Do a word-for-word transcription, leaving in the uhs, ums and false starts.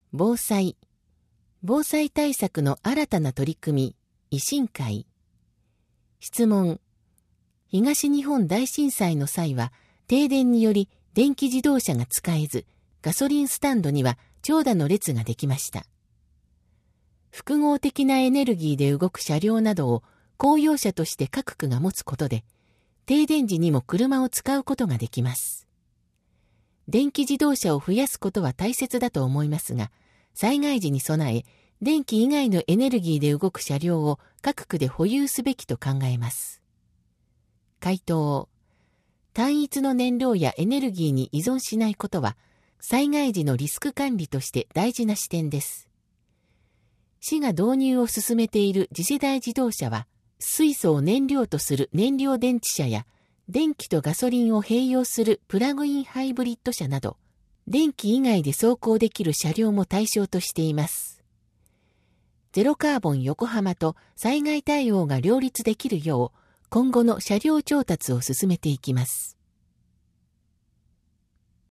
防災。防災対策の新たな取り組み、維新会。質問。東日本大震災の際は、停電により電気自動車が使えず、ガソリンスタンドには長蛇の列ができました。複合的なエネルギーで動く車両などを公用車として各区が持つことで、停電時にも車を使うことができます。電気自動車を増やすことは大切だと思いますが、災害時に備え、電気以外のエネルギーで動く車両を各区で保有すべきと考えます。回答。単一の燃料やエネルギーに依存しないことは、災害時のリスク管理として大事な視点です。市が導入を進めている次世代自動車は、水素を燃料とする燃料電池車や、電気とガソリンを併用するプラグインハイブリッド車など、電気以外で走行できる車両も対象としています。ゼロカーボン横浜と災害対応が両立できるよう、今後の車両調達を進めていきます。